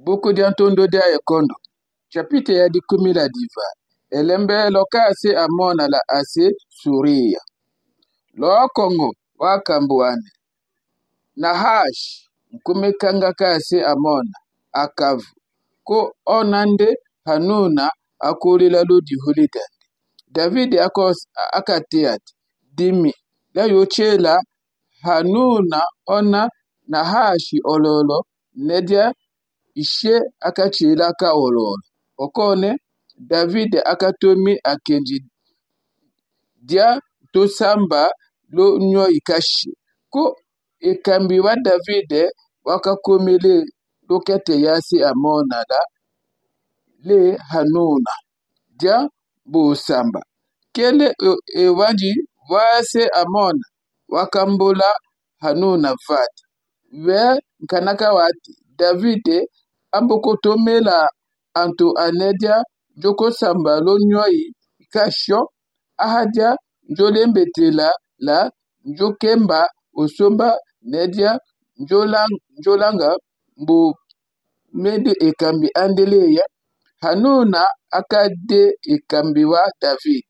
Buku dia ntondo dia ekondo. Chapitre ya 17. Elembe lokasi amona la ase suria. Lokongo wakambuane. Nahash nkumekanga kasi amona akavu. Ko onande Hanuna akulila ludi hulitande. David akateat dimi. La yochela Hanuna ona Nahashi ololo nedia ishe akachila ka ololo. Okone David akatomi akenji dia tosamba lo nyo ikashi. Ko ikambi wa David wakakomele lokete yasi amona la le Hanuna dia bosamba. Kele ewanji wase amona wakambola Hanuna vati. We nkanaka wati David ambokotomela anto anedia joko samba lo nyoi ikasho ahadia njolembetela la njokemba osomba nedia njolanga mbu mede ekambi andeleya. Hanuna akade ekambi wa David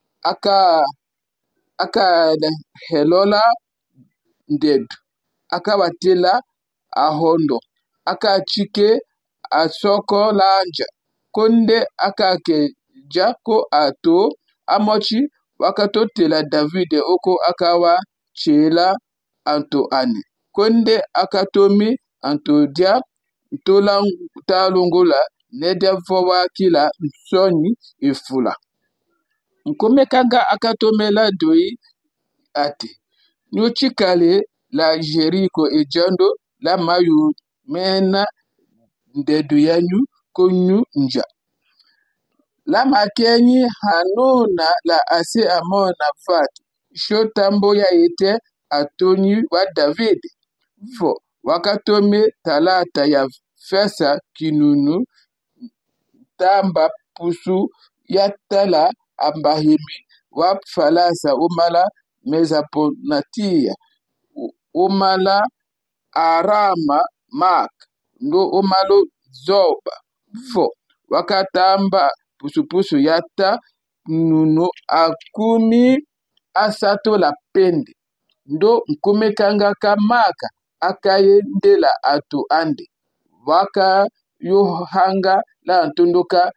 aka helola ndedu akabatela ahondo akachike asoko lanja konde akakeja ko ato amochi wakatotela David oko akawa chela anto ane konde akatomi anto dia talongola nedia vowa kila msoni ifula nkumekanga akatomela doi ati nyuchikale la Jericho ejando la mayu mena ndedu yanyu konyu nja. La makenyi Hanuna la ase amona fati. Shotambo ya ite atoni wa David. Fo wakatome talata ya fesa kinunu tamba pusu yatala ambahimi wa falasa umala mezaponatia umala arama mak ndo umalo zoba. Fo wakatamba pusu yata nunu akumi asato la pende ndo nkumekanga kamaka akayendela atu ande waka yohanga la antondoka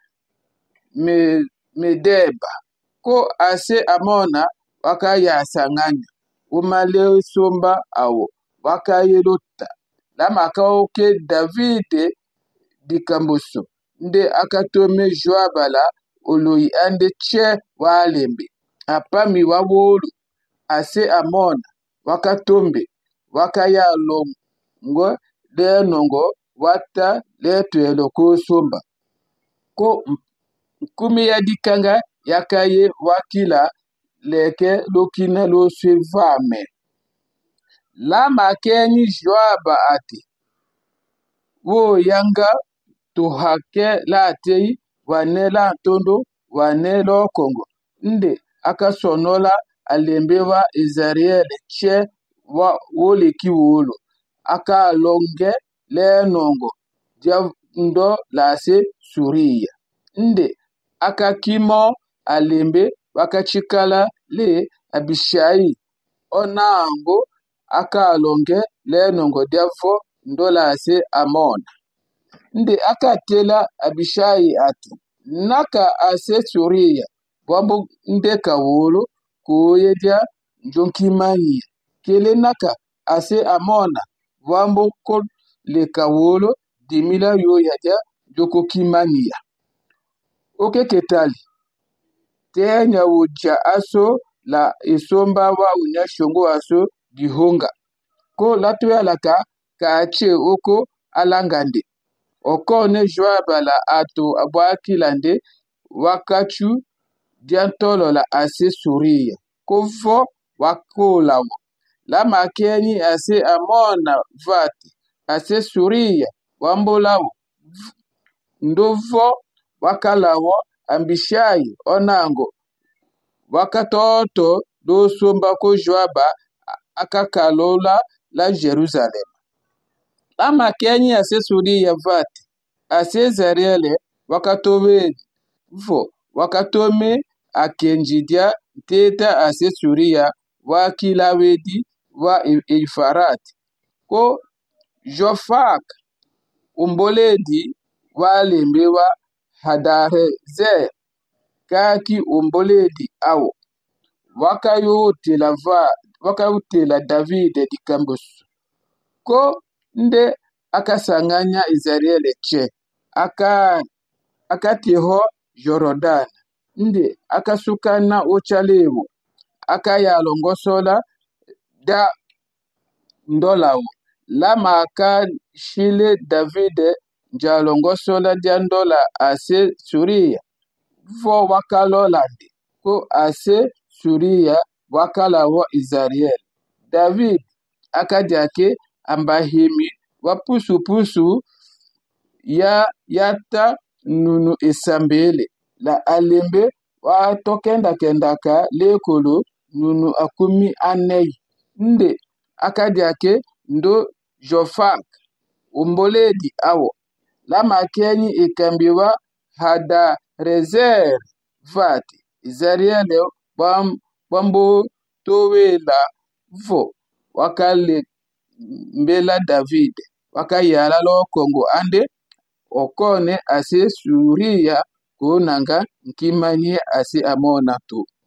medeba ko ase amona waka yasanganya umale somba awo waka yelota la makaoke David dikamboso nde akatome Joabala oloi ande che walembe apami wawolu ase amona wakatombe wakaya longo le nongo wata le tuelo ko somba ko nkumi ya dikanga yakaye wakila leke lokina lo swevame la makenyi Joaba ati wo yanga tuhake la atei wane la antondo wane lo Kongo nde akasonola alembewa Israeli che wa wole kiwolo aka longe le nongo dia ndo la se suria nde akakimo alembe wakachikala le Abishai onango aka longe le nongo diavo ndo la se amona nde akatela Abishai ati naka ase suria wambo ndeka wolo kuyedia njonkimani kele naka ase amona wambo ko leka wolo dimila yo yadia joko kimania oke ketali tenya uja aso la isomba wa unyashongo aso dihonga ko latuya laka kaache oko alangande okone Joabala ato abwakilande wakachu diantolo la ase suria kofo wakolawo la makenyi ase amona vati ase suria wambolawo ndovo wakalawo Abishai onango wakatoto do somba ko Joaba akakalola la Jerusalem la makenyi ase suria vati ase Zariele wakatowe vo wakatome akenjidia teta ase Suria wa kilawedi wa Ifarati ko Jofak umboledi wa lembe wa Hadarezer kaki umboledi awo wakayutela Davide dikambosu ko nde akasanganya Israeli che akatiho Jordan nde akasukana ochalewo akayalongosola da ndolawo lama shile Davide njalongosola dia ndola ase Suria vo wakalolande ko ase Suria wakalawo Israeli David akadiake ambahimi wapusu yata nunu esambele la alembe watokendakendaka lekolo nunu akumi anei nde akadiake ndo Jofak umboledi awo lama kenyi ikambiwa Hadarezer vati Israeli bambo towela vo wakale mbela David wakayala lo Kongo ande okone ase Suria konanga nkimanye ase amona to